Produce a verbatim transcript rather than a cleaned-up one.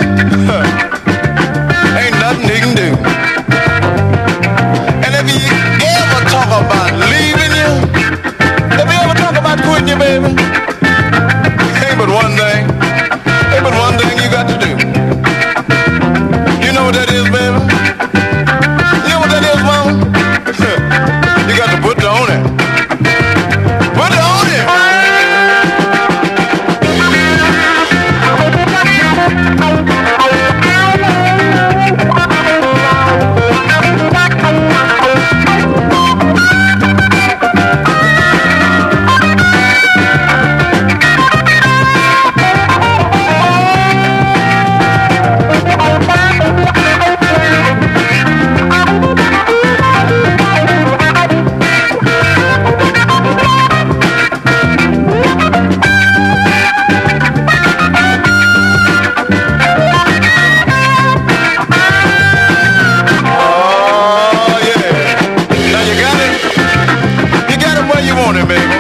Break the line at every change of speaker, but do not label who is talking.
ain't nothing he can do. And if he ever talk about leaving you, if he ever talk about quitting you, baby, ain't but one thing, ain't but one thing you got to do. You know what that is, baby? You know what that is, mama? You got to put it on it. Put it on it. Oh, yeah. Now you got it. You got it where you want it, baby.